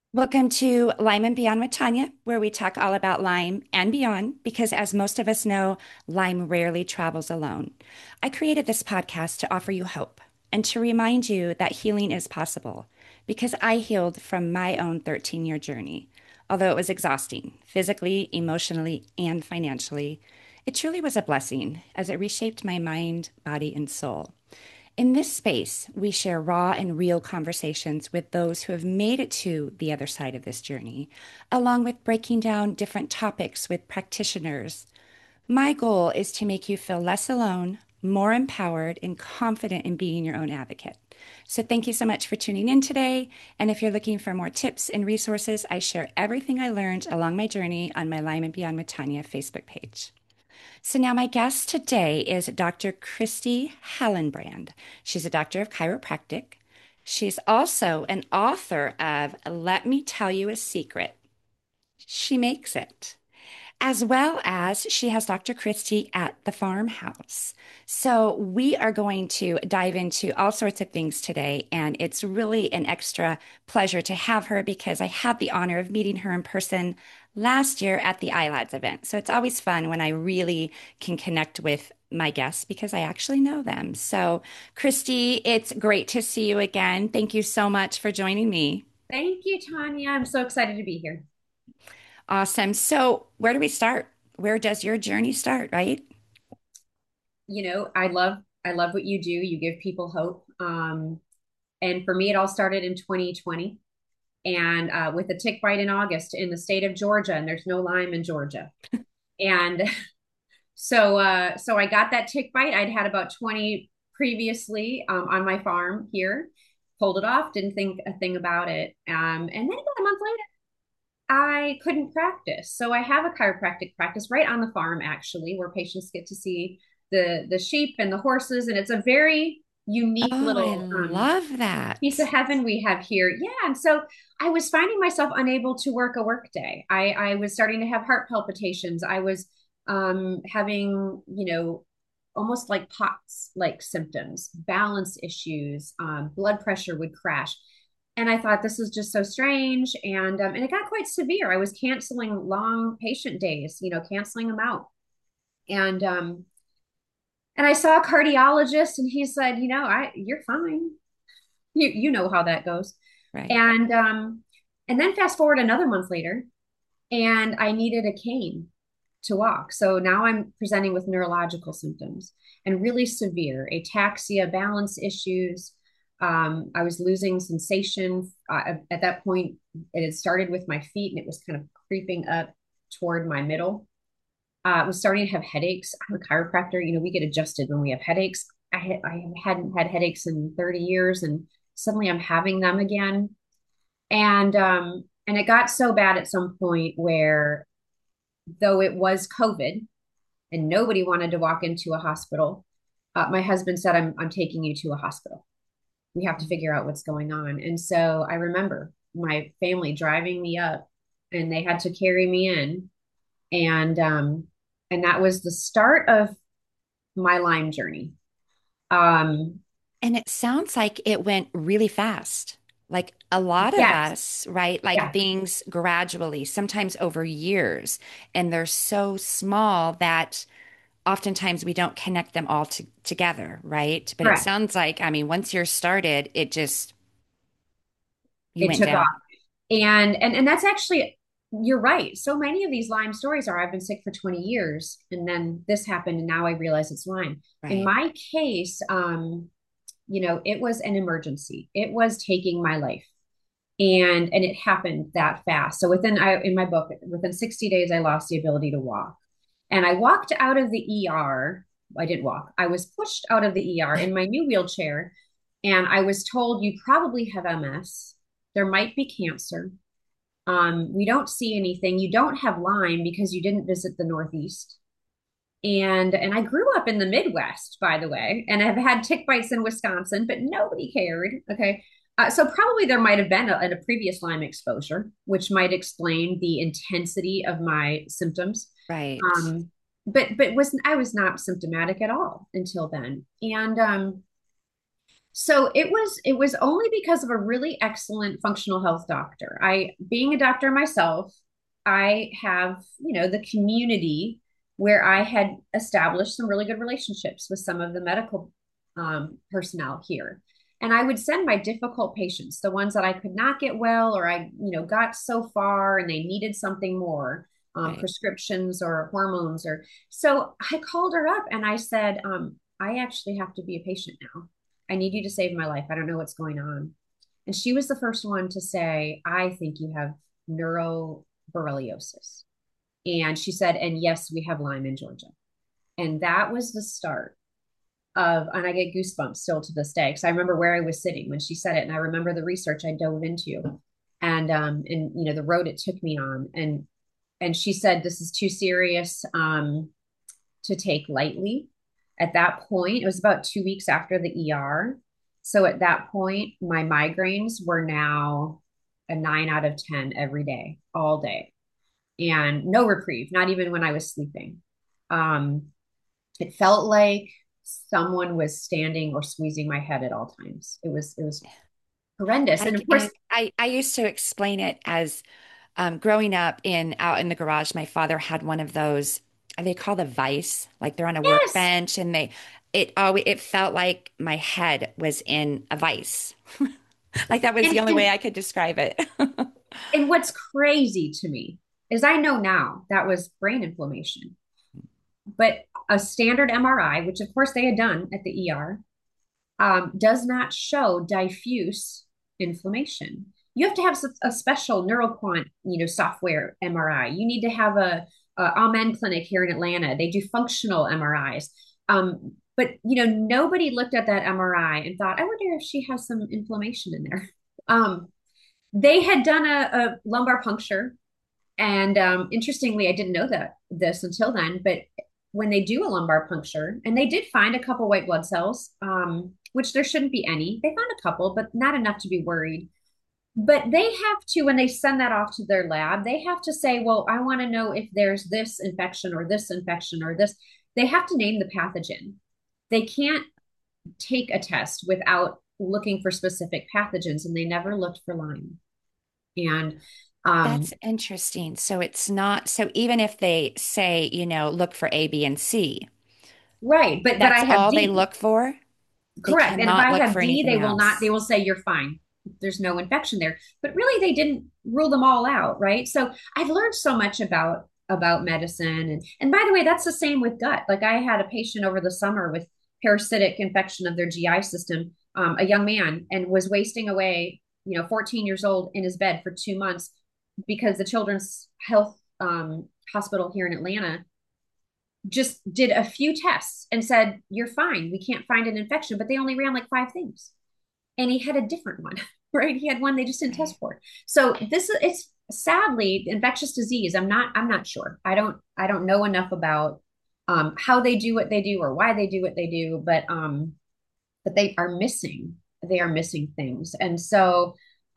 Welcome to Lyme and Beyond with Tanya, where we talk all about Lyme and beyond, because as most of us know, Lyme rarely travels alone. I created this podcast to offer you hope and to remind you that healing is possible, because I healed from my own 13-year journey. Although it was exhausting, physically, emotionally, and financially, it truly was a blessing as it reshaped my mind, body, and soul. In this space, we share raw and real conversations with those who have made it to the other side of this journey, along with breaking down different topics with practitioners. My goal is to make you feel less alone, more empowered, and confident in being your own advocate. So, thank you so much for tuning in today. And if you're looking for more tips and resources, I share everything I learned along my journey on my Lyme and Beyond with Tanya Facebook page. So now my guest today is Dr. Christy Hallenbrand. She's a doctor of chiropractic. She's also an author of Let Me Tell You a Secret. She makes it, as well as she has Dr. Christie at the farmhouse. So we are going to dive into all sorts of things today, and it's really an extra pleasure to have her because I had the honor of meeting her in person last year at the iLads event. So it's always fun when I really can connect with my guests because I actually know them. So, Christy, it's great to see you again. Thank you so much for joining me. Thank you, Tanya. I'm so excited to be here. Awesome. So, where do we start? Where does your journey start, right? I love what you do. You give people hope. And for me, it all started in 2020 and with a tick bite in August in the state of Georgia, and there's no Lyme in Georgia. And so I got that tick bite. I'd had about 20 previously on my farm here, pulled it off, didn't think a thing about it. And then about a month later, I couldn't practice. So I have a chiropractic practice right on the farm, actually, where patients get to see the sheep and the horses, and it's a very unique Oh, I little love piece of that. heaven we have here. Yeah, and so I was finding myself unable to work a work day. I was starting to have heart palpitations. I was having, almost like POTS like symptoms, balance issues, blood pressure would crash. And I thought this is just so strange, and it got quite severe. I was canceling long patient days, canceling them out, and um, and I saw a cardiologist, and he said, you're fine. You know how that goes. Right. And then fast forward another month later, and I needed a cane to walk. So now I'm presenting with neurological symptoms and really severe ataxia, balance issues. I was losing sensation. At that point, it had started with my feet and it was kind of creeping up toward my middle. I was starting to have headaches. I'm a chiropractor. We get adjusted when we have headaches. I hadn't had headaches in 30 years, and suddenly I'm having them again. And it got so bad at some point where, though it was COVID and nobody wanted to walk into a hospital, my husband said, I'm taking you to a hospital. We have to figure out what's going on. And so I remember my family driving me up, and they had to carry me in. And that was the start of my Lyme journey. Um, And it sounds like it went really fast. Like a lot of yes, us, right? Like yeah, things gradually, sometimes over years, and they're so small that oftentimes we don't connect them all together, right? But it correct. sounds like, I mean, once you're started, you It went took down. off. And that's actually, you're right. So many of these Lyme stories are I've been sick for 20 years and then this happened and now I realize it's Lyme. In Right. my case, it was an emergency. It was taking my life. And it happened that fast. So in my book, within 60 days, I lost the ability to walk. And I walked out of the ER. I didn't walk. I was pushed out of the ER in my new wheelchair. And I was told, you probably have MS. There might be cancer. We don't see anything. You don't have Lyme because you didn't visit the Northeast. And I grew up in the Midwest, by the way, and I've had tick bites in Wisconsin, but nobody cared. Okay. So probably there might have been a previous Lyme exposure, which might explain the intensity of my symptoms. Right. Um, but I was not symptomatic at all until then. And So it was only because of a really excellent functional health doctor. I being a doctor myself, I have, the community where I had established some really good relationships with some of the medical personnel here. And I would send my difficult patients, the ones that I could not get well, or I, got so far and they needed something more, Right. prescriptions or hormones or so I called her up and I said, I actually have to be a patient now. I need you to save my life. I don't know what's going on. And she was the first one to say, I think you have neuroborreliosis. And she said, and yes, we have Lyme in Georgia. And that was the start and I get goosebumps still to this day because I remember where I was sitting when she said it. And I remember the research I dove into and the road it took me on. And she said, this is too serious to take lightly. At that point, it was about 2 weeks after the ER. So at that point, my migraines were now a 9 out of 10 every day, all day, and no reprieve, not even when I was sleeping. Um, it felt like someone was standing or squeezing my head at all times. It was horrendous. And of course, I used to explain it as growing up in out in the garage. My father had one of those. They call the vise, like they're on a yes. workbench, and it felt like my head was in a vise. Like that was And the only way and I could describe it. and what's crazy to me is I know now that was brain inflammation. But a standard MRI, which of course they had done at the ER, does not show diffuse inflammation. You have to have a special NeuroQuant, software MRI. You need to have a Amen clinic here in Atlanta. They do functional MRIs. But nobody looked at that MRI and thought, I wonder if she has some inflammation in there. Um, they had done a lumbar puncture and interestingly, I didn't know that this until then, but when they do a lumbar puncture, and they did find a couple white blood cells, which there shouldn't be any. They found a couple, but not enough to be worried. But they have to, when they send that off to their lab, they have to say, well, I want to know if there's this infection or this infection or this. They have to name the pathogen. They can't take a test without looking for specific pathogens, and they never looked for Lyme. And That's um, interesting. So it's not, so even if they say, look for A, B, and C, right, but I that's have all they D. look for. They Correct. And if cannot I look have for D, they anything will not, they else. will say you're fine. There's no infection there. But really they didn't rule them all out, right? So I've learned so much about medicine. And by the way, that's the same with gut. Like I had a patient over the summer with parasitic infection of their GI system, a young man, and was wasting away, 14 years old in his bed for 2 months because the Children's Health Hospital here in Atlanta just did a few tests and said, you're fine. We can't find an infection, but they only ran like five things. And he had a different one, right? He had one they just didn't test Right. for. So it's sadly infectious disease. I'm not sure. I don't know enough about how they do what they do or why they do what they do, but they are missing things. And so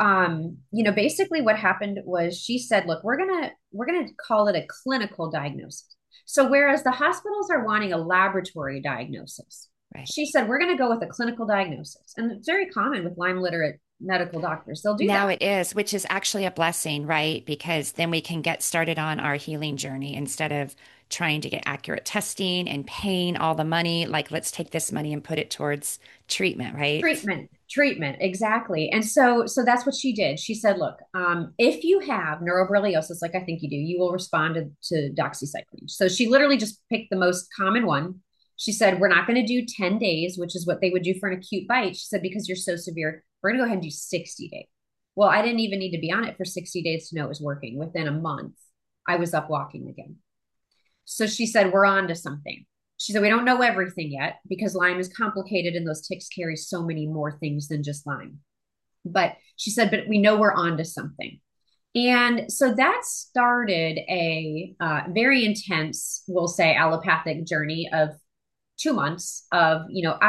basically what happened was she said, look, we're gonna call it a clinical diagnosis. So whereas the hospitals are wanting a laboratory diagnosis, Right. she said, we're going to go with a clinical diagnosis. And it's very common with Lyme literate medical doctors. They'll do Now that. it is, which is actually a blessing, right? Because then we can get started on our healing journey instead of trying to get accurate testing and paying all the money. Like, let's take this money and put it towards treatment, right? Treatment, exactly. And so that's what she did. She said, look, if you have neuroborreliosis, like I think you do, you will respond to doxycycline. So she literally just picked the most common one. She said, we're not going to do 10 days, which is what they would do for an acute bite. She said, because you're so severe, we're going to go ahead and do 60 days. Well, I didn't even need to be on it for 60 days to know it was working. Within a month, I was up walking again. So she said, we're on to something. She said, we don't know everything yet because Lyme is complicated and those ticks carry so many more things than just Lyme. But she said, but we know we're on to something. And so that started a very intense, we'll say, allopathic journey of 2 months of,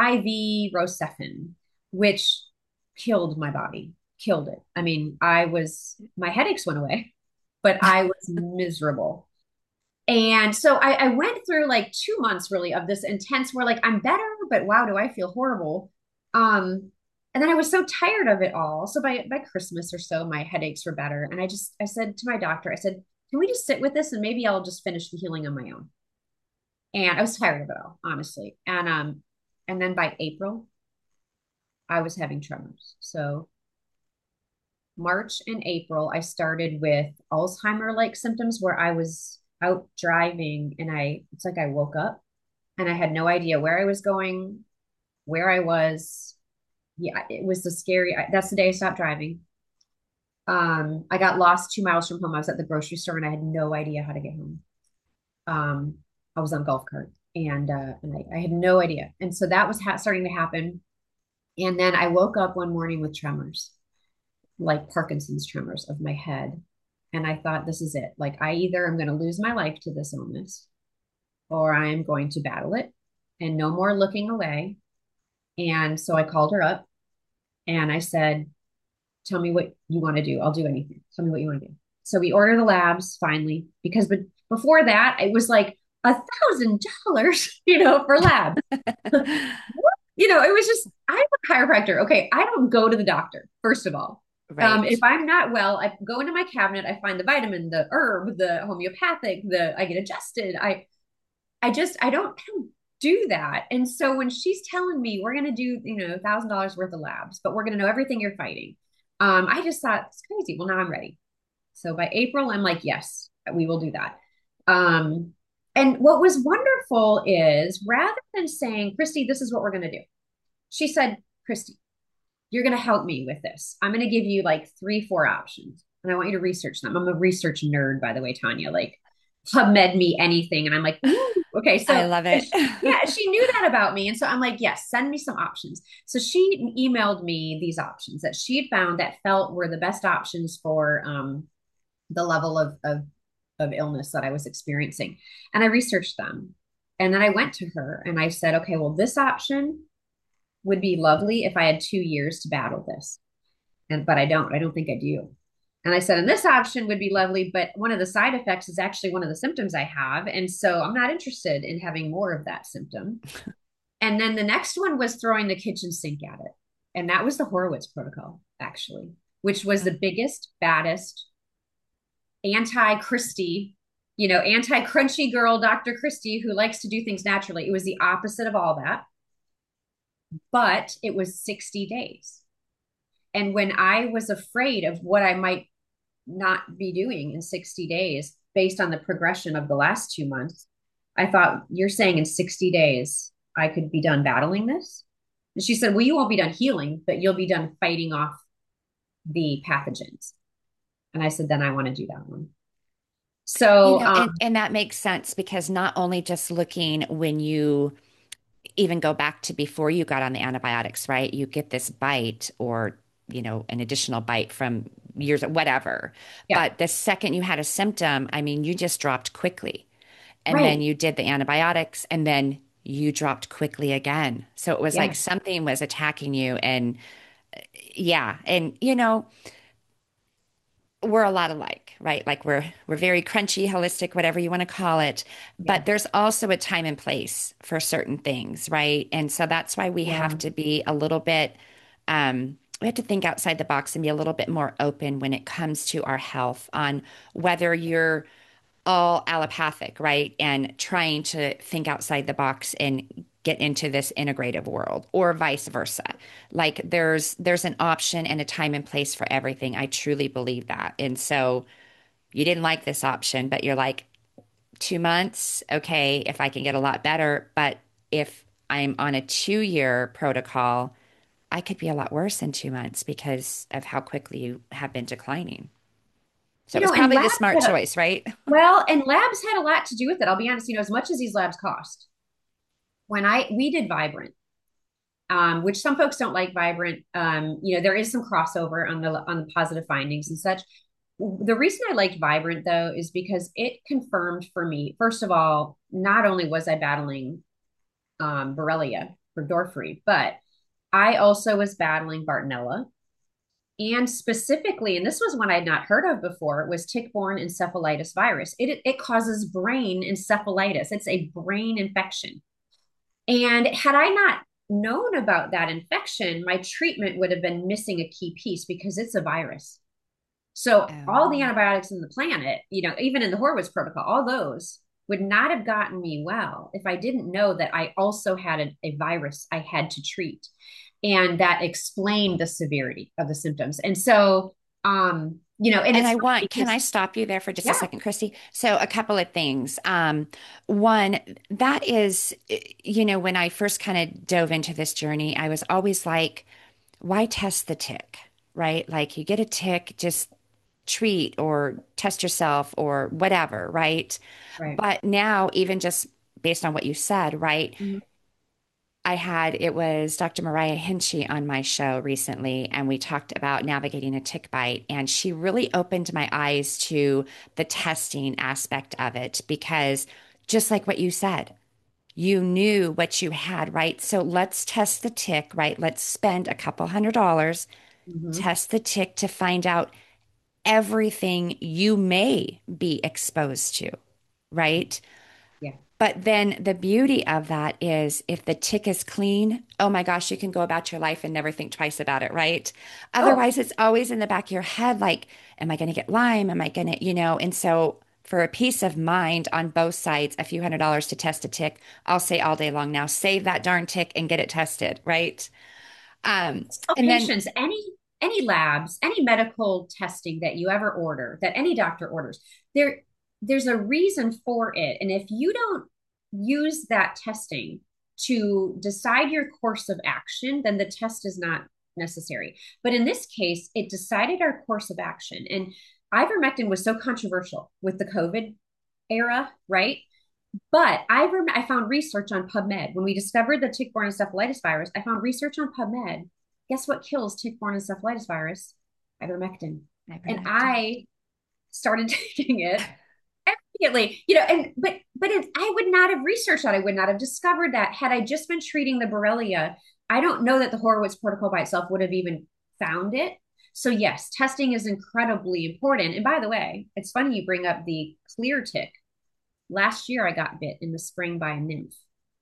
IV Rocephin, which killed my body, killed it. I mean, my headaches went away, but I was miserable. And so I went through like 2 months really of this intense where like I'm better, but wow, do I feel horrible. And then I was so tired of it all. So by Christmas or so, my headaches were better. And I said to my doctor, I said, can we just sit with this and maybe I'll just finish the healing on my own? And I was tired of it all, honestly. And then by April, I was having tremors. So March and April, I started with Alzheimer-like symptoms where I was out driving and it's like I woke up and I had no idea where I was going, where I was. Yeah, it was that's the day I stopped driving. I got lost 2 miles from home. I was at the grocery store and I had no idea how to get home. Um, I was on a golf cart and I had no idea. And so that was starting to happen. And then I woke up one morning with tremors, like Parkinson's tremors of my head. And I thought, this is it. Like, I either am going to lose my life to this illness or I'm going to battle it and no more looking away. And so I called her up and I said, tell me what you want to do. I'll do anything. Tell me what you want to do. So we order the labs finally, but before that, it was like $1,000, for labs. It was just, I'm a chiropractor. Okay. I don't go to the doctor, first of all. If Right. I'm not well, I go into my cabinet, I find the vitamin, the herb, the homeopathic, I get adjusted. I don't do that. And so when she's telling me we're going to do, $1,000 worth of labs, but we're going to know everything you're fighting. I just thought it's crazy. Well, now I'm ready. So by April, I'm like, yes, we will do that. Um, and what was wonderful is rather than saying, Christy, this is what we're going to do, she said, Christy, you're going to help me with this. I'm going to give you like 3, 4 options and I want you to research them. I'm a research nerd, by the way, Tanya, like PubMed me anything. And I'm like, ooh, okay. I So love it. yeah, she knew that about me. And so I'm like, yes, send me some options. So she emailed me these options that she had found that felt were the best options for the level of illness that I was experiencing. And I researched them. And then I went to her and I said, okay, well, this option would be lovely if I had 2 years to battle this. But I don't. I don't think I do. And I said, and this option would be lovely, but one of the side effects is actually one of the symptoms I have. And so I'm not interested in having more of that symptom. And then the next one was throwing the kitchen sink at it. And that was the Horowitz protocol, actually, which was the biggest, baddest, anti Christie, anti crunchy girl, Dr. Christie, who likes to do things naturally. It was the opposite of all that, but it was 60 days. And when I was afraid of what I might not be doing in 60 days based on the progression of the last 2 months, I thought, you're saying in 60 days, I could be done battling this? And she said, well, you won't be done healing, but you'll be done fighting off the pathogens. And I said, then I want to do that one. So, And that makes sense because not only just looking when you even go back to before you got on the antibiotics, right? You get this bite or, an additional bite from years, whatever. yeah, But the second you had a symptom, I mean, you just dropped quickly. And then right. you did the antibiotics and then you dropped quickly again. So it was like Yeah. something was attacking you. And yeah. And, we're a lot alike, right? Like we're very crunchy, holistic, whatever you want to call it. Yeah. But there's also a time and place for certain things, right? And so that's why we Yeah. have to be a little bit we have to think outside the box and be a little bit more open when it comes to our health on whether you're all allopathic, right? And trying to think outside the box and get into this integrative world or vice versa. Like there's an option and a time and place for everything. I truly believe that. And so you didn't like this option, but you're like 2 months, okay, if I can get a lot better, but if I'm on a 2-year protocol, I could be a lot worse in 2 months because of how quickly you have been declining. So it was And probably the smart choice, right? and labs had a lot to do with it. I'll be honest, as much as these labs cost, we did Vibrant, which some folks don't like Vibrant. There is some crossover on the positive findings and such. The reason I liked Vibrant though is because it confirmed for me, first of all, not only was I battling Borrelia burgdorferi, but I also was battling Bartonella. And specifically, and this was one I had not heard of before, was tick-borne encephalitis virus. It causes brain encephalitis. It's a brain infection. And had I not known about that infection, my treatment would have been missing a key piece because it's a virus. So all the Oh. antibiotics in the planet, even in the Horowitz protocol, all those would not have gotten me well if I didn't know that I also had a virus I had to treat. And that explained the severity of the symptoms. And so, and And it's funny can because, I stop you there for just a yeah, second, Christy? So, a couple of things. One, that is, when I first kind of dove into this journey, I was always like, why test the tick, right? Like, you get a tick, just treat or test yourself or whatever, right? right. But now, even just based on what you said, right? Mhm. It was Dr. Mariah Hinchy on my show recently, and we talked about navigating a tick bite. And she really opened my eyes to the testing aspect of it because just like what you said, you knew what you had, right? So let's test the tick, right? Let's spend a couple $100, Mhm. test the tick to find out everything you may be exposed to, right? Yeah. But then the beauty of that is if the tick is clean, oh my gosh, you can go about your life and never think twice about it, right? Oh, Otherwise, it's always in the back of your head like, am I going to get Lyme? Am I going to, And so for a peace of mind on both sides, a few $100s to test a tick, I'll say all day long now, save that darn tick and get it tested, right? tell And then, patients any labs, any medical testing that you ever order, that any doctor orders, there's a reason for it. And if you don't use that testing to decide your course of action, then the test is not necessary. But in this case, it decided our course of action. And ivermectin was so controversial with the COVID era, right? But I found research on PubMed. When we discovered the tick-borne encephalitis virus, I found research on PubMed. Guess what kills tick-borne encephalitis virus? Ivermectin. And ivermectin. I started taking it immediately, I would not have researched that. I would not have discovered that had I just been treating the Borrelia. I don't know that the Horowitz protocol by itself would have even found it. So yes, testing is incredibly important. And by the way, it's funny you bring up the clear tick. Last year, I got bit in the spring by a nymph.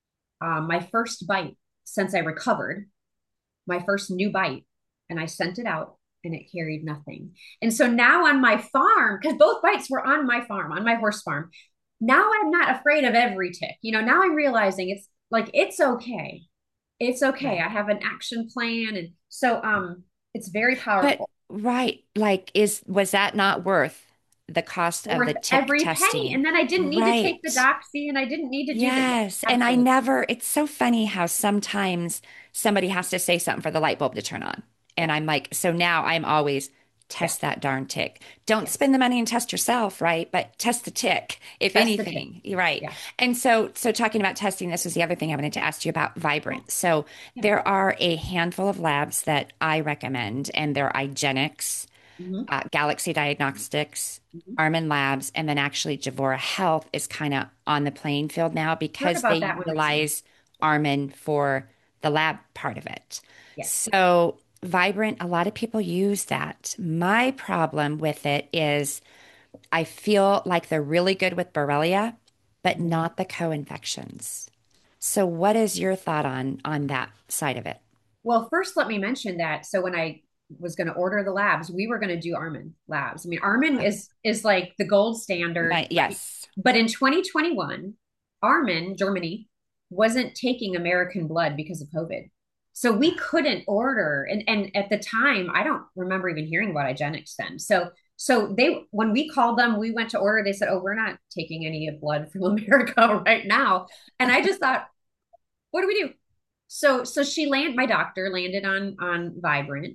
My first bite since I recovered, my first new bite, and I sent it out and it carried nothing. And so now on my farm, because both bites were on my farm, on my horse farm, now I'm not afraid of every tick. Now I'm realizing it's like, it's okay. It's okay. I Right. have an action plan. And so it's very But powerful. right, like was that not worth the cost of the Worth tick every penny. testing? And then I didn't need to take the Right. doxy and I didn't need to do that. Yes, Yes. And absolutely. it's so funny how sometimes somebody has to say something for the light bulb to turn on. And Yeah. I'm like, so now I'm always Yeah. test that darn tick. Don't Yes. spend the money and test yourself, right? But test the tick, if Test the tick. anything. You're right. Yeah. And so talking about testing, this was the other thing I wanted to ask you about Yeah. Vibrant. So Yeah. there are a handful of labs that I recommend, and they're IGeneX, Hmm. Galaxy Diagnostics, Hmm. Armin Labs, and then actually Javora Health is kind of on the playing field now Heard because they about that one recently. utilize Armin for the lab part of it. Yes. So Vibrant, a lot of people use that. My problem with it is I feel like they're really good with Borrelia, but Mhm. not the co-infections. So what is your thought on that side of it? Well, first, let me mention that. So when I was going to order the labs, we were going to do Armin labs. I mean, Armin is like the gold standard, Right, right? yes. But in 2021, Armin, Germany, wasn't taking American blood because of COVID. So we couldn't order. And at the time, I don't remember even hearing about IGeneX then. So they when we called them, we went to order, they said, "Oh, we're not taking any blood from America right now." And I just thought, what do we do? So my doctor landed on Vibrant,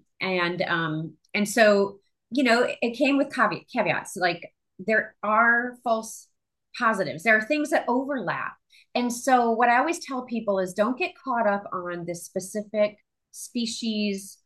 and so it came with caveats, like there are false positives, there are things that overlap. And so what I always tell people is don't get caught up on this specific species,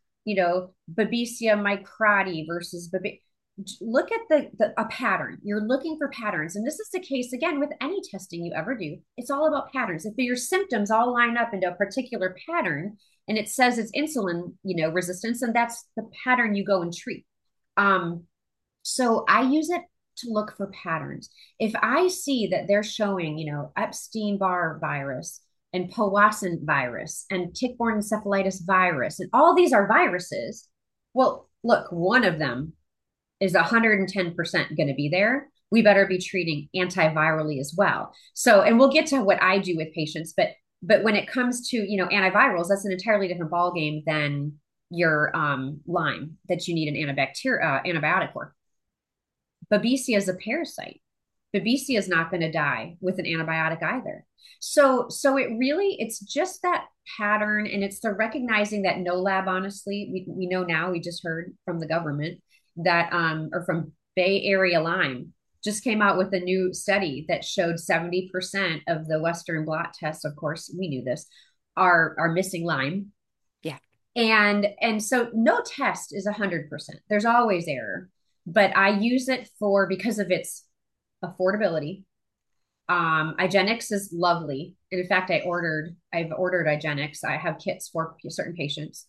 Babesia microti versus look at a pattern. You're looking for patterns. And this is the case again with any testing you ever do. It's all about patterns. If your symptoms all line up into a particular pattern and it says it's insulin, resistance, and that's the pattern you go and treat. Um, so I use it to look for patterns. If I see that they're showing, Epstein-Barr virus, and Powassan virus and tick-borne encephalitis virus. And all these are viruses. Well, look, one of them is 110% going to be there. We better be treating antivirally as well. So, and we'll get to what I do with patients, but when it comes to, antivirals, that's an entirely different ballgame than your Lyme that you need an antibiotic for. Babesia is a parasite. Babesia is not going to die with an antibiotic either. So it's just that pattern, and it's the recognizing that no lab, honestly, we know now, we just heard from the government that, or from Bay Area Lyme, just came out with a new study that showed 70% of the Western blot tests, of course, we knew this, are missing Lyme. Yeah. And so no test is 100%. There's always error, but I use it because of its affordability. IGeneX is lovely. And in fact, I've ordered IGeneX. I have kits for certain patients.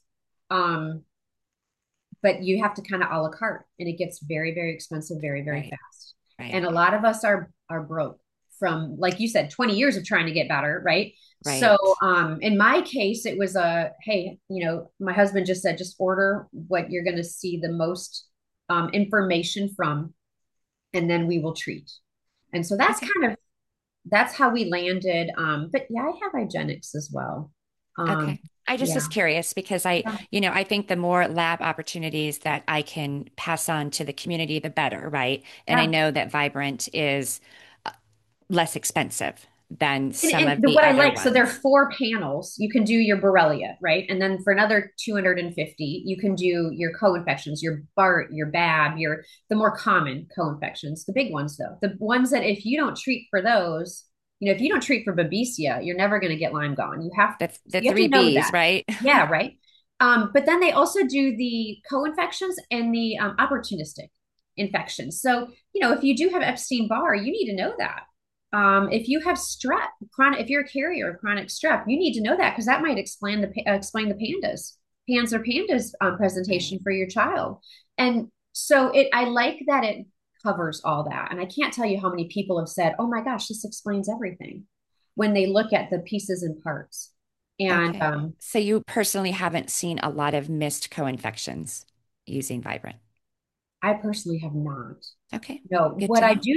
But you have to kind of a la carte, and it gets very, very expensive, very, very Right. fast. Right. And a lot of us are broke from, like you said, 20 years of trying to get better, right? So Right. in my case, it was hey, my husband just said, just order what you're going to see the most information from, and then we will treat. And so Okay. that's how we landed. But yeah, I have IGeneX as well. Um, Okay. I just yeah. was curious because I think the more lab opportunities that I can pass on to the community, the better, right? And I Yeah. know that Vibrant is less expensive than And, some and of the, the what I other like, so there are ones. 4 panels. You can do your Borrelia, right? And then for another 250, you can do your co-infections, your BART, your BAB, the more common co-infections, the big ones though. The ones that if you don't treat for those, if you don't treat for Babesia, you're never going to get Lyme gone. The You have to three know B's, that. right? Yeah, right. But then they also do the co-infections and the opportunistic infections. So, if you do have Epstein-Barr, you need to know that. If you have strep, if you're a carrier of chronic strep, you need to know that because that might explain the pans or pandas presentation Right. for your child. And so I like that it covers all that. And I can't tell you how many people have said, "Oh my gosh, this explains everything," when they look at the pieces and parts. And Okay. So you personally haven't seen a lot of missed co-infections using Vibrant. I personally have not. Okay. No, Good to know.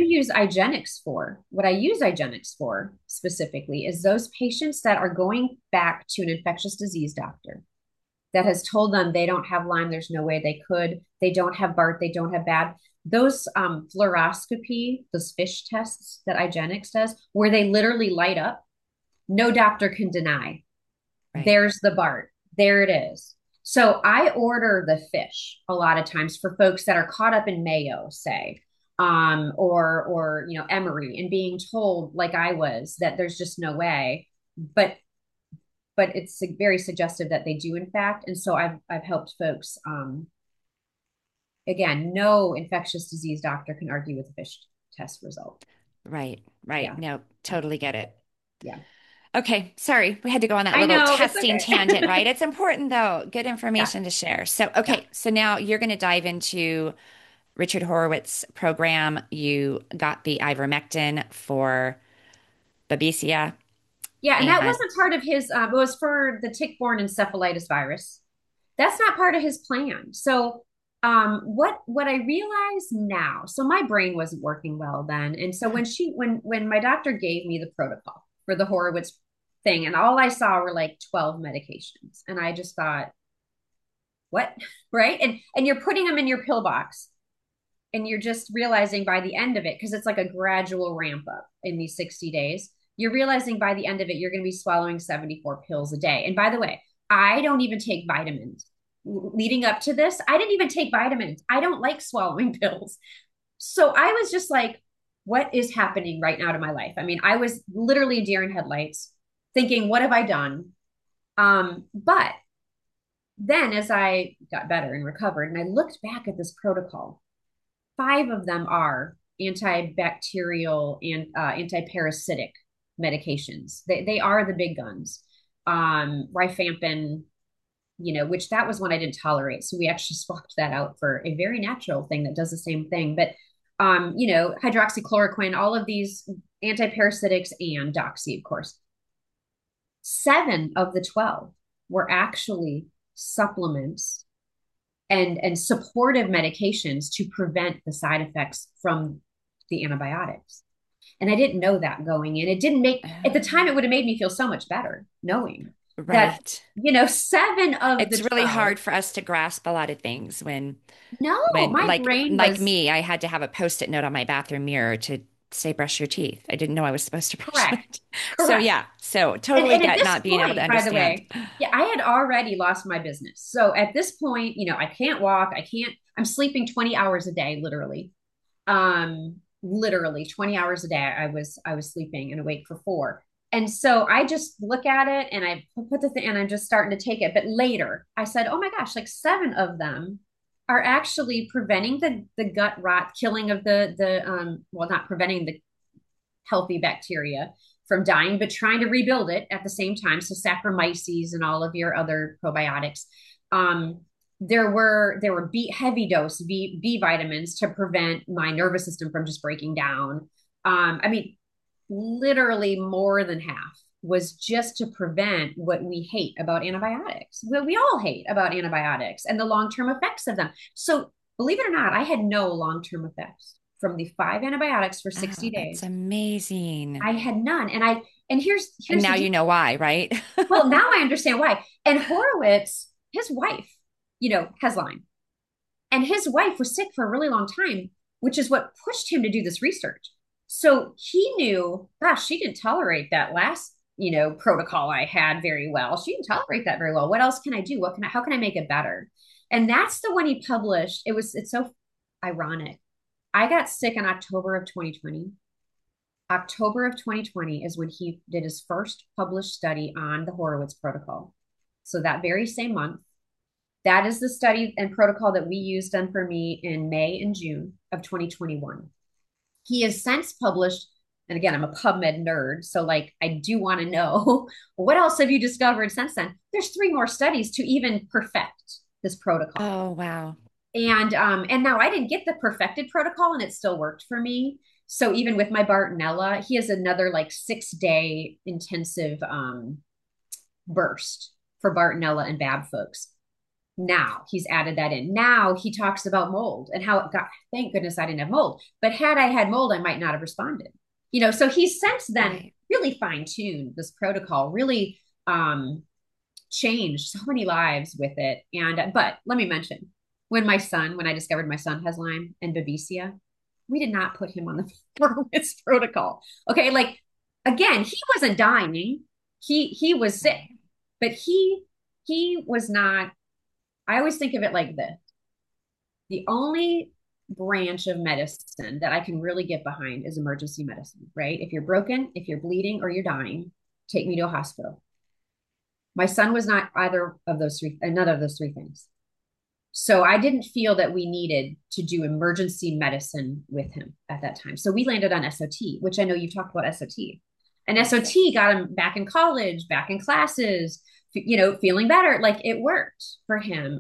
what I use IGeneX for specifically is those patients that are going back to an infectious disease doctor that has told them they don't have Lyme, there's no way they could, they don't have BART, they don't have BAB. Those fluoroscopy, those fish tests that IGeneX does, where they literally light up, no doctor can deny. Right. There's the BART. There it is. So I order the fish a lot of times for folks that are caught up in Mayo, say, or Emory, and being told, like I was, that there's just no way. But it's very suggestive that they do, in fact. And so I've helped folks. Again, no infectious disease doctor can argue with a fish test result. Right. Right. Yeah, No, totally get it. yeah. Okay, sorry. We had to go on that I little know it's testing tangent, okay. right? It's important though. Good Yeah, information to share. So, yeah. okay, so now you're going to dive into Richard Horowitz program. You got the ivermectin for Babesia Yeah, and that and wasn't part of his. It was for the tick-borne encephalitis virus. That's not part of his plan. So, what I realize now, so my brain wasn't working well then, and so when my doctor gave me the protocol for the Horowitz thing, and all I saw were like 12 medications, and I just thought, what, right? And you're putting them in your pill box, and you're just realizing by the end of it, because it's like a gradual ramp up in these 60 days, you're realizing by the end of it, you're going to be swallowing 74 pills a day. And by the way, I don't even take vitamins. Leading up to this, I didn't even take vitamins. I don't like swallowing pills. So I was just like, what is happening right now to my life? I mean, I was literally a deer in headlights thinking, what have I done? But then as I got better and recovered, and I looked back at this protocol, 5 of them are antibacterial and antiparasitic medications. They are the big guns. Rifampin, which that was one I didn't tolerate. So we actually swapped that out for a very natural thing that does the same thing. But hydroxychloroquine, all of these antiparasitics, and Doxy, of course. 7 of the 12 were actually supplements and supportive medications to prevent the side effects from the antibiotics. And I didn't know that going in. It didn't make, at the time, it would have made me feel so much better knowing that, Right. 7 of the It's really 12. hard for us to grasp a lot of things No, when my like brain like was me, I had to have a post-it note on my bathroom mirror to say brush your teeth. I didn't know I was supposed to brush my correct. teeth. So Correct. yeah, so And, totally and at get this not being able to point, by the understand. way, yeah, I had already lost my business. So at this point, I can't walk. I'm sleeping 20 hours a day, literally. Literally 20 hours a day. I was sleeping and awake for 4. And so I just look at it and I put the thing and I'm just starting to take it. But later I said, oh my gosh, like 7 of them are actually preventing the gut rot, killing of well, not preventing the healthy bacteria from dying, but trying to rebuild it at the same time. So Saccharomyces and all of your other probiotics. There were heavy dose B vitamins to prevent my nervous system from just breaking down. I mean, literally more than half was just to prevent what we hate about antibiotics. What we all hate about antibiotics and the long-term effects of them. So believe it or not, I had no long-term effects from the 5 antibiotics for Oh, 60 that's days. amazing. I had none. And And here's the now deal. you know why, right? Well, now I understand why. And Horowitz, his wife, has Lyme. And his wife was sick for a really long time, which is what pushed him to do this research. So he knew, gosh, she didn't tolerate that last, protocol I had very well. She didn't tolerate that very well. What else can I do? How can I make it better? And that's the one he published. It's so ironic. I got sick in October of 2020. October of 2020 is when he did his first published study on the Horowitz protocol. So that very same month, that is the study and protocol that we used done for me in May and June of 2021. He has since published, and again, I'm a PubMed nerd, so like I do want to know what else have you discovered since then? There's 3 more studies to even perfect this protocol. Oh, wow. And now I didn't get the perfected protocol and it still worked for me. So even with my Bartonella, he has another like 6-day intensive burst for Bartonella and Bab folks. Now he's added that in. Now he talks about mold and how it got, thank goodness I didn't have mold. But had I had mold, I might not have responded. So he's since then Right. really fine-tuned this protocol, really changed so many lives with it. But let me mention, when I discovered my son has Lyme and Babesia, we did not put him on the Horowitz protocol. Okay, like again, he wasn't dying. He was sick, Right. but he was not. I always think of it like this: the only branch of medicine that I can really get behind is emergency medicine. Right? If you're broken, if you're bleeding, or you're dying, take me to a hospital. My son was not either of those three, none of those 3 things. So I didn't feel that we needed to do emergency medicine with him at that time. So we landed on SOT, which I know you've talked about SOT. And Yes. SOT got him back in college, back in classes, feeling better. Like it worked for him.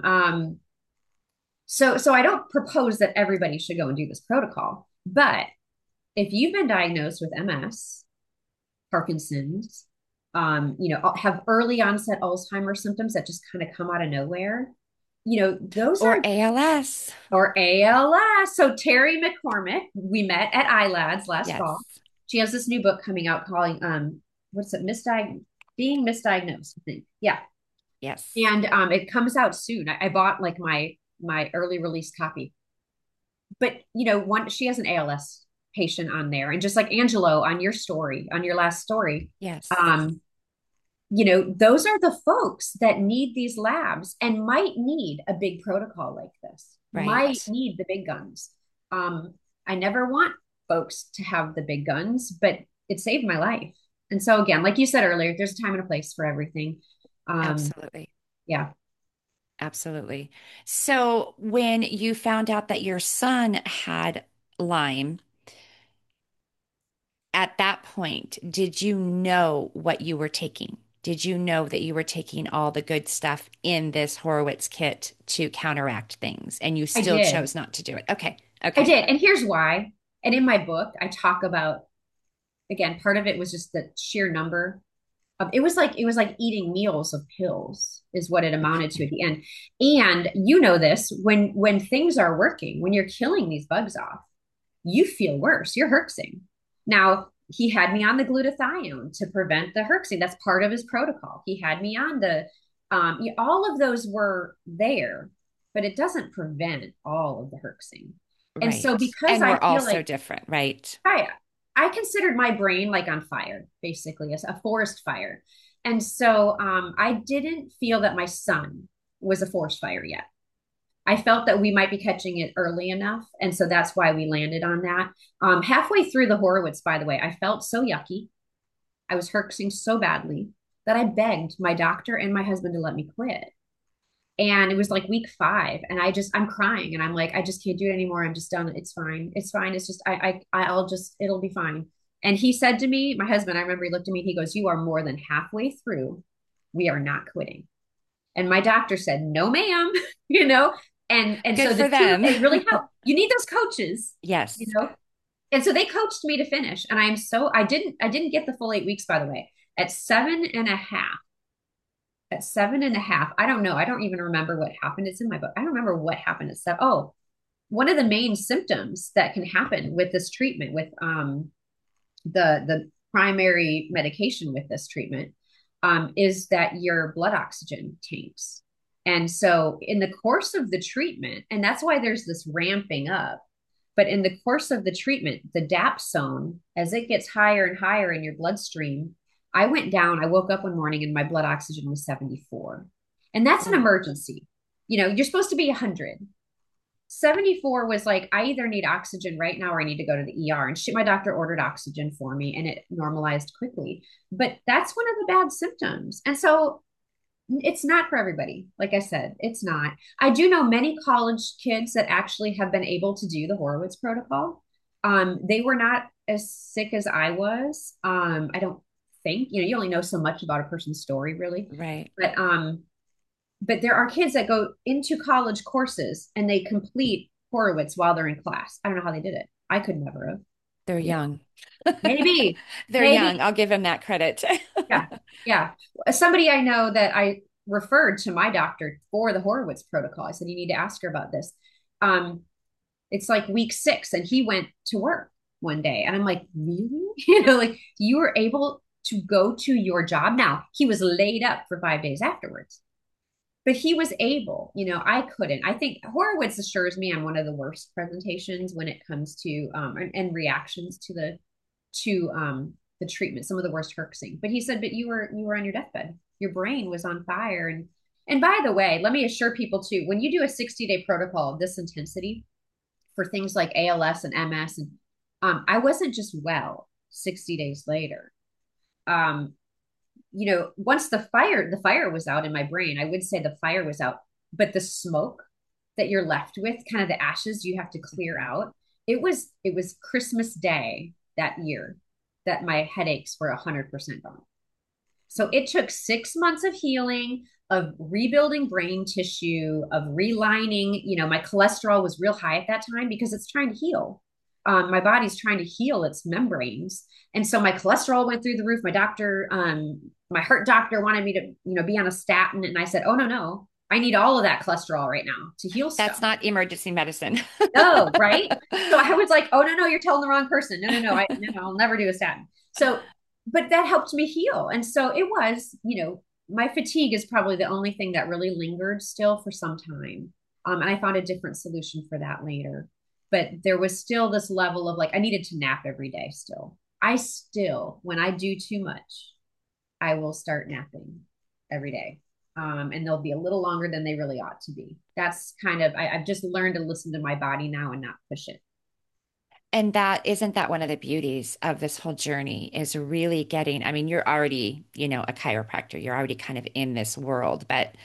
So I don't propose that everybody should go and do this protocol. But if you've been diagnosed with MS, Parkinson's, have early onset Alzheimer's symptoms that just kind of come out of nowhere, those Or are, ALS. or ALS. So Terry McCormick, we met at iLads last fall. Yes. She has this new book coming out calling, what's it, being misdiagnosed, I think. Yeah. Yes. And it comes out soon. I bought like my early release copy. But she has an ALS patient on there. And just like Angelo on your story, on your last story, Yes. um, those are the folks that need these labs and might need a big protocol like this, might Right. need the big guns. I never want folks to have the big guns, but it saved my life. And so, again, like you said earlier, there's a time and a place for everything. Um, Absolutely. yeah, Absolutely. So when you found out that your son had Lyme, at that point, did you know what you were taking? Did you know that you were taking all the good stuff in this Horowitz kit to counteract things and you I still did. chose not to do it? Okay. I Okay. did. And here's why. And in my book, I talk about, again, part of it was just the sheer number. it was like eating meals of pills is what it amounted to at the end. And you know this, when things are working, when you're killing these bugs off, you feel worse. You're herxing. Now, he had me on the glutathione to prevent the herxing. That's part of his protocol. He had me on all of those were there, but it doesn't prevent all of the herxing. And so Right. because And I we're all feel so like different, right? I considered my brain like on fire, basically, as a forest fire. And so I didn't feel that my son was a forest fire yet. I felt that we might be catching it early enough. And so that's why we landed on that. Halfway through the Horowitz, by the way, I felt so yucky. I was herxing so badly that I begged my doctor and my husband to let me quit. And it was like week 5, and I'm crying, and I'm like, I just can't do it anymore. I'm just done. It's fine. It's fine. It's just I'll just it'll be fine. And he said to me, my husband, I remember he looked at me and he goes, "You are more than halfway through. We are not quitting." And my doctor said, "No, ma'am," you know. And Good so the for two, them. they really help. You need those coaches, you Yes. know. And so they coached me to finish, and I didn't get the full 8 weeks, by the way. At seven and a half at 7.5. I don't know. I don't even remember what happened. It's in my book. I don't remember what happened at 7. Oh, one of the main symptoms that can happen with this treatment, with the primary medication with this treatment, is that your blood oxygen tanks. And so, in the course of the treatment, and that's why there's this ramping up. But in the course of the treatment, the dapsone, as it gets higher and higher in your bloodstream, I went down. I woke up one morning and my blood oxygen was 74. And that's an Oh, emergency. You're supposed to be 100. 74 was like, I either need oxygen right now or I need to go to the ER. And my doctor ordered oxygen for me and it normalized quickly. But that's one of the bad symptoms. And so it's not for everybody. Like I said, it's not. I do know many college kids that actually have been able to do the Horowitz protocol. They were not as sick as I was. I don't think, you only know so much about a person's story, really. right. But there are kids that go into college courses and they complete Horowitz while they're in class. I don't know how they did it. I could never have. They're young. Maybe, They're young. maybe. I'll give them that credit. Yeah. Yeah. Somebody I know that I referred to my doctor for the Horowitz protocol. I said, you need to ask her about this. Um, it's like week 6, and he went to work one day. And I'm like, really? Like you were able to go to your job. Now, he was laid up for 5 days afterwards, but he was able. I couldn't. I think Horowitz assures me I'm one of the worst presentations when it comes to and reactions to the treatment, some of the worst herxing. But he said, but you were on your deathbed. Your brain was on fire. And by the way, let me assure people too, when you do a 60-day protocol of this intensity for things like ALS and MS, and I wasn't just well 60 days later. Um, once the fire was out in my brain, I would say the fire was out, but the smoke that you're left with, kind of the ashes you have to clear out. It was Christmas Day that year that my headaches were 100% gone. So it took 6 months of healing, of rebuilding brain tissue, of relining. My cholesterol was real high at that time because it's trying to heal. My body's trying to heal its membranes. And so my cholesterol went through the roof. My heart doctor wanted me to, be on a statin. And I said, oh, no, no. I need all of that cholesterol right now to heal That's stuff. not emergency medicine. No, right? So I was like, oh, no, no, you're telling the wrong person. No, no, no, no, I'll never do a statin. So, but that helped me heal. And so it was, my fatigue is probably the only thing that really lingered still for some time. And I found a different solution for that later. But there was still this level of like, I needed to nap every day still. When I do too much, I will start napping every day. And they'll be a little longer than they really ought to be. That's kind of, I've just learned to listen to my body now and not push it. And that isn't that one of the beauties of this whole journey is really getting, I mean, you're already, a chiropractor. You're already kind of in this world, but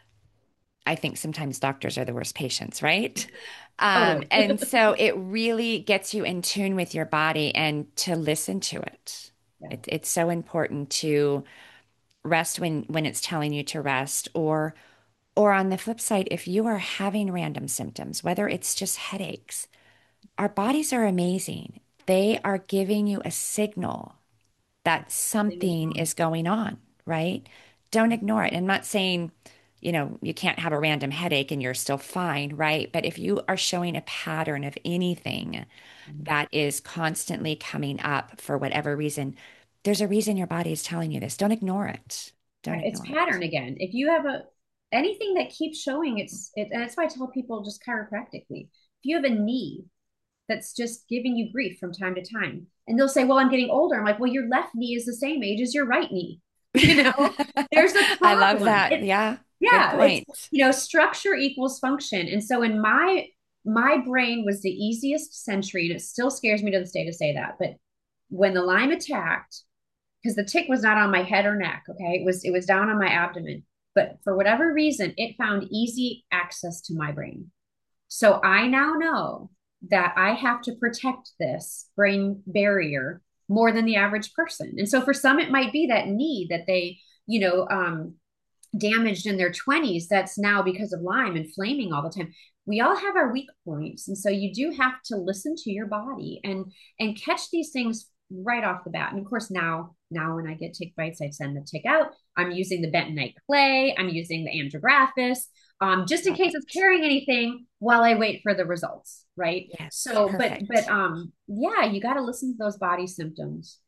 I think sometimes doctors are the worst patients, right? Totally. And so it really gets you in tune with your body and to listen to it. Yeah. It's so important to rest when it's telling you to rest, or on the flip side, if you are having random symptoms, whether it's just headaches, our bodies are amazing. They are giving you a signal that something is going on, right? Don't ignore it. I'm not saying, you can't have a random headache and you're still fine, right? But if you are showing a pattern of anything that is constantly coming up for whatever reason, there's a reason your body is telling you this. Don't ignore it. Don't Right. It's ignore pattern it. again. If you have a anything that keeps showing, and that's why I tell people just chiropractically. If you have a knee that's just giving you grief from time to time, and they'll say, "Well, I'm getting older." I'm like, "Well, your left knee is the same age as your right knee." You know, there's a I love problem. that. Yeah, good Yeah, it's point. structure equals function. And so in my brain was the easiest century, and it still scares me to this day to say that. But when the Lyme attacked, because the tick was not on my head or neck, okay, it was down on my abdomen. But for whatever reason, it found easy access to my brain. So I now know that I have to protect this brain barrier more than the average person. And so for some, it might be that need that they, damaged in their 20s that's now because of Lyme inflaming all the time. We all have our weak points, and so you do have to listen to your body and catch these things right off the bat. And of course, now when I get tick bites, I send the tick out. I'm using the bentonite clay, I'm using the andrographis, just in Love case it's it. carrying anything while I wait for the results, right? Yes, So but perfect. yeah, you got to listen to those body symptoms.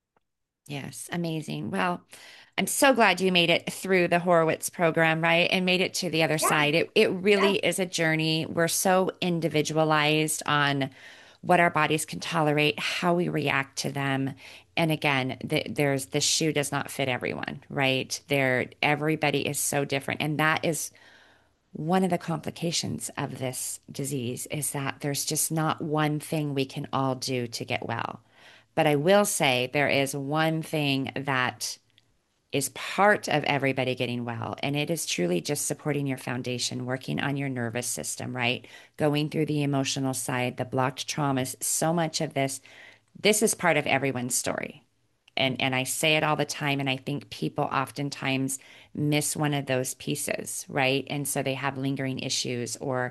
Yes, amazing. Well, I'm so glad you made it through the Horowitz program, right? And made it to the other Yeah, side. It yeah. really is a journey. We're so individualized on what our bodies can tolerate, how we react to them. And again, there's the shoe does not fit everyone, right? Everybody is so different. And that is one of the complications of this disease is that there's just not one thing we can all do to get well. But I will say there is one thing that is part of everybody getting well, and it is truly just supporting your foundation, working on your nervous system, right? Going through the emotional side, the blocked traumas, so much of this is part of everyone's story. And I say it all the time, and I think people oftentimes miss one of those pieces, right? And so they have lingering issues or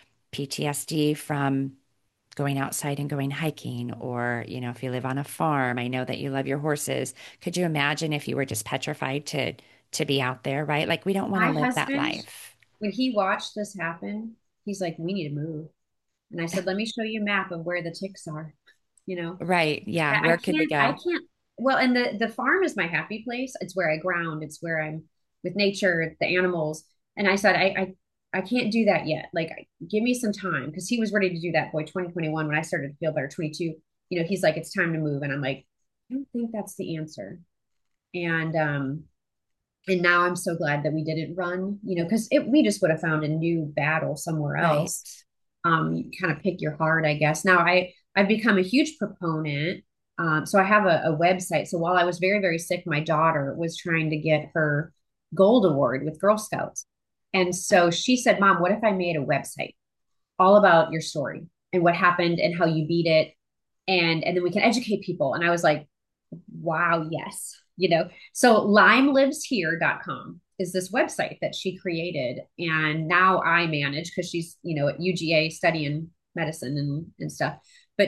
PTSD from going outside and going hiking, or, if you live on a farm, I know that you love your horses. Could you imagine if you were just petrified to be out there, right? Like we don't want to My live that husband, life. when he watched this happen, he's like, "We need to move." And I said, "Let me show you a map of where the ticks are." You know, Right. Yeah. I Where could we I go? can't. Well, and the farm is my happy place. It's where I ground. It's where I'm with nature, the animals. And I said, I can't do that yet. Like, give me some time because he was ready to do that. Boy, 2021 when I started to feel better, 22. He's like, it's time to move, and I'm like, I don't think that's the answer. And and now I'm so glad that we didn't run, because we just would have found a new battle somewhere Right. else. You kind of pick your heart, I guess. Now I've become a huge proponent. So I have a website. So while I was very, very sick, my daughter was trying to get her gold award with Girl Scouts. And so she said, Mom, what if I made a website all about your story and what happened and how you beat it? And then we can educate people. And I was like, wow, yes. So lymeliveshere.com is this website that she created. And now I manage because she's, at UGA studying medicine and stuff. But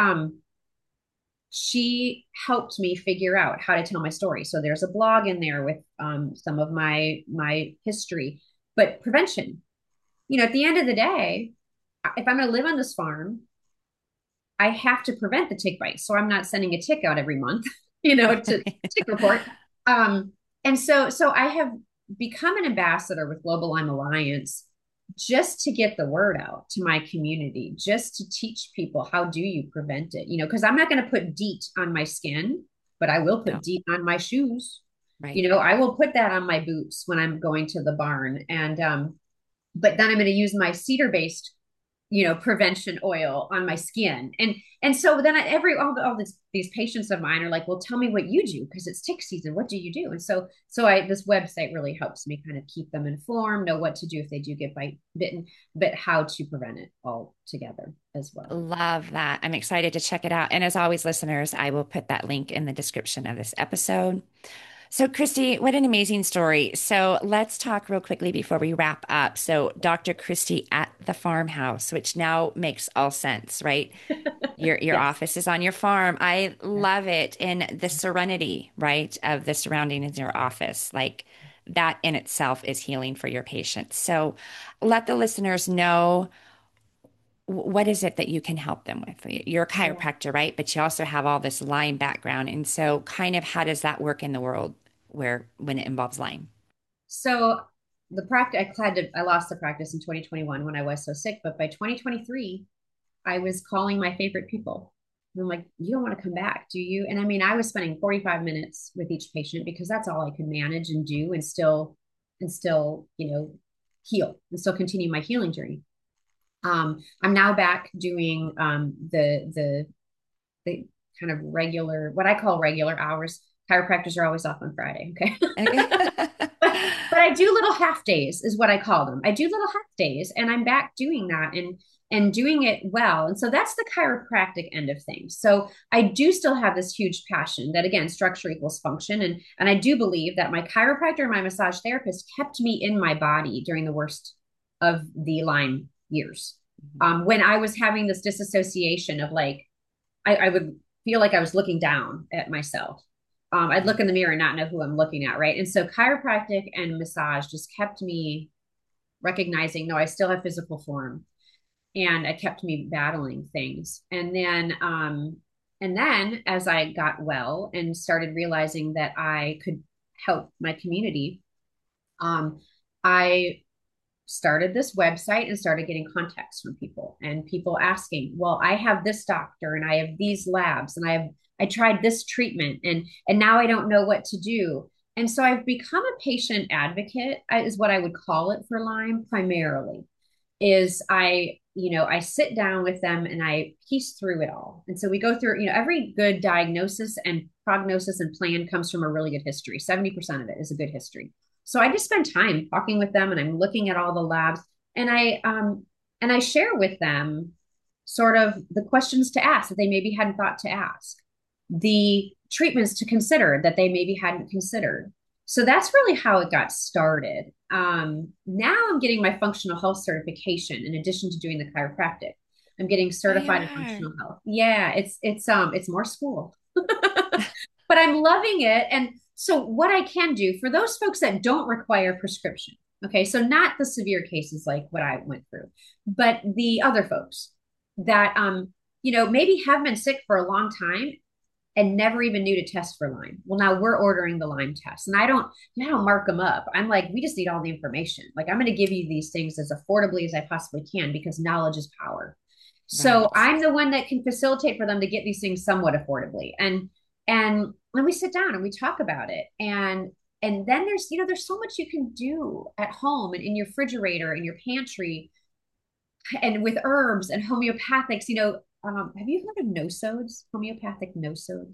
she helped me figure out how to tell my story. So there's a blog in there with some of my history, but prevention. At the end of the day, if I'm going to live on this farm, I have to prevent the tick bite. So I'm not sending a tick out every month, to tick report. Um, and so I have become an ambassador with Global Lyme Alliance just to get the word out to my community, just to teach people how do you prevent it, because I'm not going to put DEET on my skin, but I will put No. DEET on my shoes. Right. I will put that on my boots when I'm going to the barn. And but then I'm going to use my cedar based prevention oil on my skin. And so then all these patients of mine are like, well, tell me what you do because it's tick season. What do you do? And so this website really helps me kind of keep them informed, know what to do if they do get bitten, but how to prevent it all together as well. Love that. I'm excited to check it out. And as always, listeners, I will put that link in the description of this episode. So, Christy, what an amazing story. So, let's talk real quickly before we wrap up. So, Dr. Christy at the farmhouse, which now makes all sense, right? Your Yes. office is on your farm. I Yeah. love it. And the serenity, right, of the surrounding in your office, like that in itself is healing for your patients. So, let the listeners know what is it that you can help them with? You're a Yeah. chiropractor, right? But you also have all this Lyme background. And so, kind of, how does that work in the world where when it involves Lyme? So the practice, I lost the practice in 2021 when I was so sick, but by 2023, I was calling my favorite people. And I'm like, you don't want to come back, do you? And I mean, I was spending 45 minutes with each patient because that's all I could manage and do and still, heal and still continue my healing journey. I'm now back doing the kind of regular, what I call regular hours. Chiropractors are always off on Friday. Okay. Okay. But I do little half days is what I call them. I do little half days and I'm back doing that and doing it well. And so that's the chiropractic end of things. So I do still have this huge passion that again, structure equals function. And I do believe that my chiropractor and my massage therapist kept me in my body during the worst of the Lyme years. When I was having this disassociation of like, I would feel like I was looking down at myself. I'd look in the mirror and not know who I'm looking at, right? And so chiropractic and massage just kept me recognizing, no, I still have physical form, and it kept me battling things. And then as I got well and started realizing that I could help my community, I started this website and started getting contacts from people and people asking, well, I have this doctor and I have these labs and I tried this treatment and now I don't know what to do. And so I've become a patient advocate, is what I would call it for Lyme primarily. Is I sit down with them and I piece through it all. And so we go through, every good diagnosis and prognosis and plan comes from a really good history. 70% of it is a good history. So I just spend time talking with them and I'm looking at all the labs and I share with them sort of the questions to ask that they maybe hadn't thought to ask, the treatments to consider that they maybe hadn't considered. So that's really how it got started. Now I'm getting my functional health certification in addition to doing the chiropractic. I'm getting Oh, you certified in are. functional health. Yeah, it's more school. But I'm loving it. And so what I can do for those folks that don't require prescription, okay, so not the severe cases like what I went through, but the other folks that maybe have been sick for a long time and never even knew to test for Lyme. Well, now we're ordering the Lyme test, and I don't mark them up. I'm like, we just need all the information. Like, I'm going to give you these things as affordably as I possibly can because knowledge is power. So Right. I'm the one that can facilitate for them to get these things somewhat affordably. And when we sit down and we talk about it, and then there's so much you can do at home and in your refrigerator, in your pantry, and with herbs and homeopathics. Have you heard of nosodes? Homeopathic nosodes?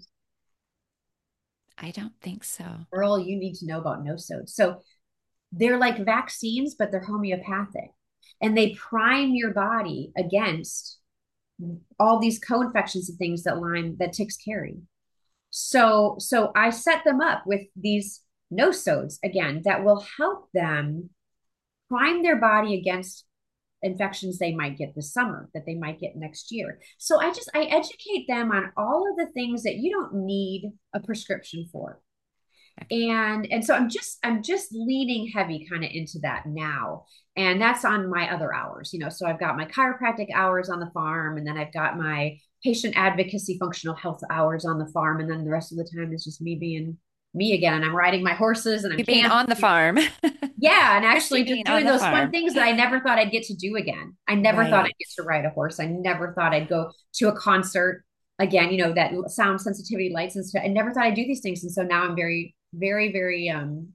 I don't think so. Earl, you need to know about nosodes. So they're like vaccines, but they're homeopathic, and they prime your body against all these co-infections and things that ticks carry. So I set them up with these nosodes again that will help them prime their body against infections they might get this summer, that they might get next year. So I educate them on all of the things that you don't need a prescription for. And so I'm just leaning heavy kind of into that now. And that's on my other hours, so I've got my chiropractic hours on the farm, and then I've got my patient advocacy functional health hours on the farm, and then the rest of the time is just me being me again, and I'm riding my horses and I'm You being camping. on the farm. Yeah, and Christy actually just being on doing the those fun farm. things that I never thought I'd get to do again. I never thought I'd Right. get to ride a horse. I never thought I'd go to a concert again, that sound sensitivity lights and stuff. I never thought I'd do these things. And so now I'm very, very, very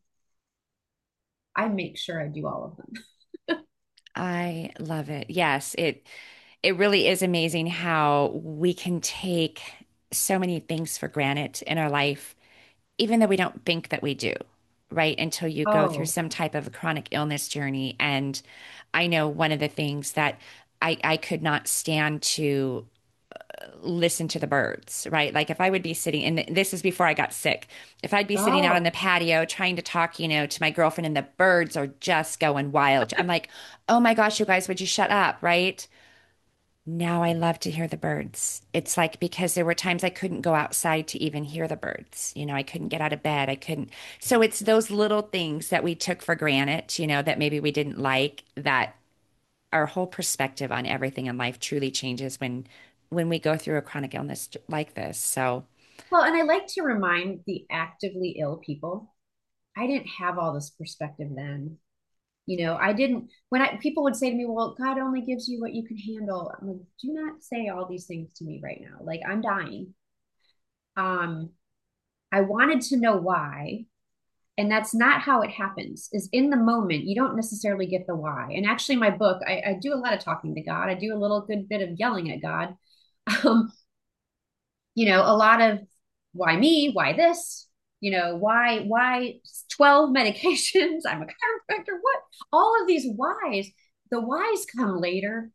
I make sure I do all of them. I love it. Yes, it really is amazing how we can take so many things for granted in our life, even though we don't think that we do, right? Until you go through Oh, some type of a chronic illness journey. And I know one of the things that I could not stand to listen to the birds, right? Like if I would be sitting, and this is before I got sick, if I'd be sitting out on Oh, the patio trying to talk, to my girlfriend and the birds are just going wild. I'm like, oh my gosh, you guys, would you shut up, right? Now I love to hear the birds. It's like because there were times I couldn't go outside to even hear the birds. I couldn't get out of bed. I couldn't. So it's those little things that we took for granted, that maybe we didn't like, that our whole perspective on everything in life truly changes when we go through a chronic illness like this. So, well, and I like to remind the actively ill people, I didn't have all this perspective then. I didn't, when people would say to me, well, God only gives you what you can handle. I'm like, do not say all these things to me right now. Like I'm dying. Um, I wanted to know why. And that's not how it happens, is in the moment, you don't necessarily get the why. And actually, my book, I do a lot of talking to God. I do a little good bit of yelling at God. Um, a lot of why me, why this, why 12 medications, I'm a chiropractor, what? All of these whys, the whys come later.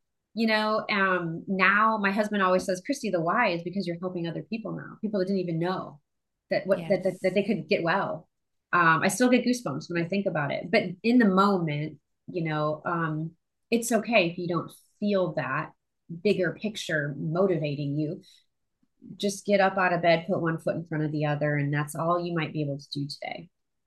Now my husband always says, Christy, the why is because you're helping other people now, people that didn't even know that yes, they could get well. I still get goosebumps when I think about it, but in the moment, you know, um, it's okay if you don't feel that bigger picture motivating you. Just get up out of bed, put one foot in front of the other, and that's all you might be able to do today.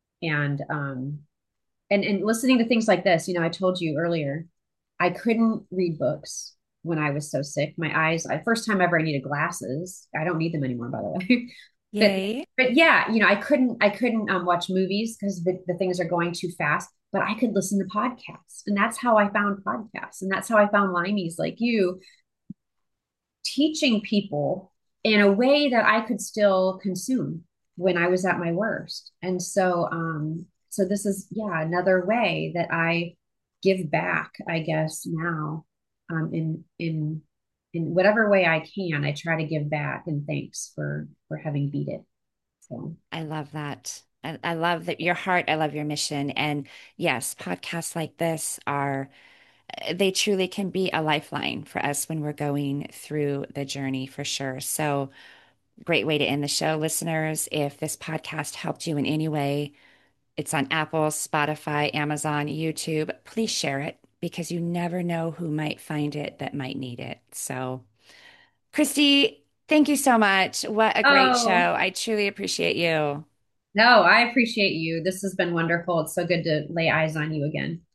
And listening to things like this, I told you earlier, I couldn't read books when I was so sick. My eyes, first time ever I needed glasses. I don't need them anymore, by the way. but yay. but yeah, I couldn't watch movies because the things are going too fast. But I could listen to podcasts, and that's how I found podcasts, and that's how I found Limeys like you, teaching people in a way that I could still consume when I was at my worst. And so this is, yeah, another way that I give back, I guess now, in whatever way I can. I try to give back and thanks for having beat it. So, I love that. I love that your heart. I love your mission. And yes, podcasts like this they truly can be a lifeline for us when we're going through the journey for sure. So, great way to end the show, listeners. If this podcast helped you in any way, it's on Apple, Spotify, Amazon, YouTube. Please share it because you never know who might find it that might need it. So, Christy, thank you so much. What a great oh, show. I truly appreciate you. no, I appreciate you. This has been wonderful. It's so good to lay eyes on you again.